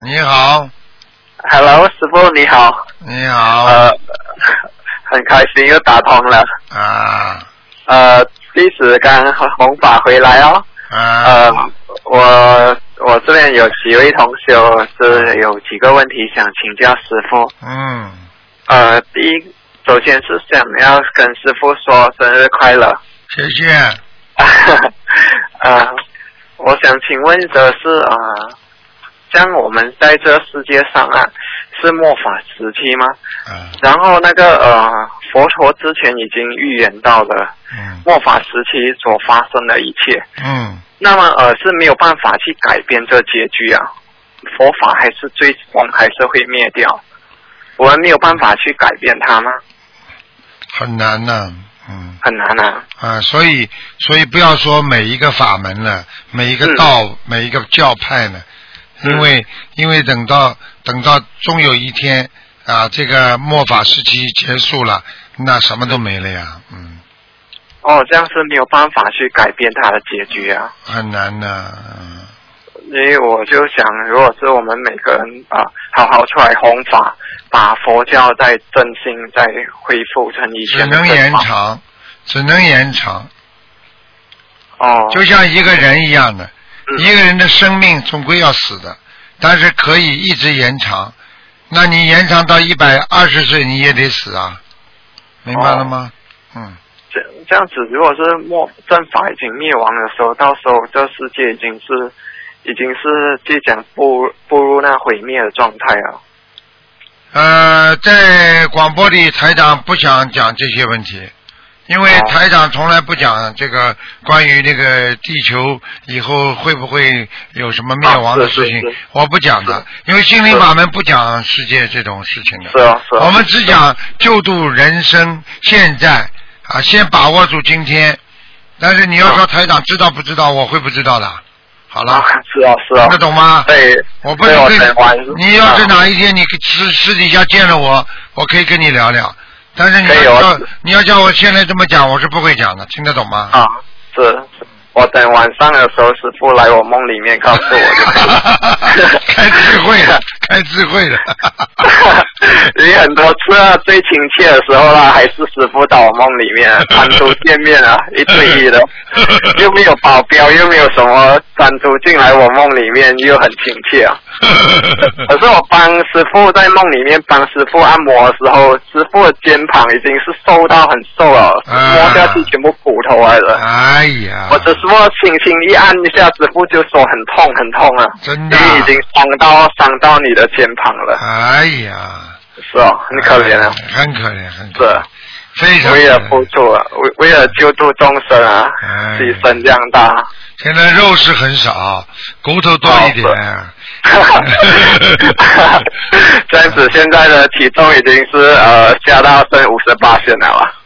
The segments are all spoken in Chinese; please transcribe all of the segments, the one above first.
你好。 Hello， 师傅你好。 你好。 很开心又打通了。 啊。 弟子刚弘法回来哦。我这边有几位同学是有几个问题想请教师傅。第一，首先是想要跟师傅说生日快乐。 谢谢。 我想请问的是像我们在这世界上是末法时期吗？然后那个佛陀之前已经预言到了末法时期所发生的一切。那么是没有办法去改变这结局啊，佛法还是最终还是会灭掉，我们没有办法去改变它吗？ 很难呐。 很难所以不要说每一个法门了，每一个道，每一个教派呢，因为等到终有一天这个末法时期结束了，那什么都没了呀。 这样是没有办法去改变它的结局啊。 很难的。 因为我就想，如果是我们每个人好好出来弘法，把佛教再振兴，再恢复成以前的正法， 只能延长。就像一个人一样的，一个人的生命总归要死的，但是可以一直延长。那你延长到120岁，你也得死啊，明白了吗？ 这样子，如果是正法已经灭亡的时候，到时候这世界已经是即将步入那毁灭的状态了。 在广播里台长不想讲这些问题，因为台长从来不讲这个关于那个地球以后会不会有什么灭亡的事情，我不讲的，因为心灵法门不讲世界这种事情的。我们只讲救度人生现在先把握住今天。但是你要说台长知道不知道，我会不知道的。好了。 是听得懂吗？ 对。 我不能跟你要是哪一天你私底下见了我可以跟你聊聊。但是你要叫我现在这么讲，我是不会讲的，听得懂吗？ 是。我等晚上的时候，师父来我梦里面告诉我就可以。 开智慧的。 你很多次最亲切的时候还是师父到我梦里面单独见面一对一的，又没有保镖，又没有什么，单独进来我梦里面又很亲切可是我帮师父在梦里面帮师父按摩的时候，师父的肩膀已经是瘦到很瘦了，摸下去全部骨头来了。 哎呀！ 我只是轻轻一按一下，师父就说很痛很痛了， 真的， 已经伤到你的肩膀了。 哎呀！ 是很可怜啊。 很可怜。是。非常为了付出为了救度众生牺牲这样大。 现在肉是很少，骨头多一点。 这样子，现在的体重已经是下到剩58%了吧？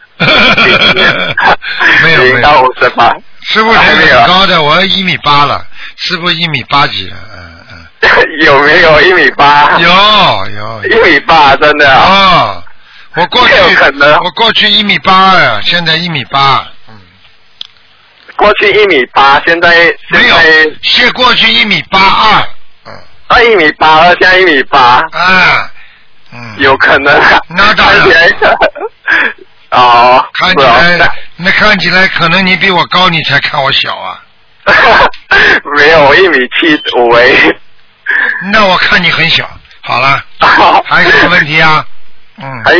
没有到58。 师傅还没有高的，我1.8米了，师傅1.8几了。 有没有1.8米？ 有 1.8米，真的我过去1.8米，现在1.8米。 过去1.8米，现在没有，是过去1.82米。 1.82米，现在1.8米。有可能。 那当然。看起来可能你比我高，你才看我小啊。 没有，1.75米。 那我看你很小。好了。还有什么问题啊？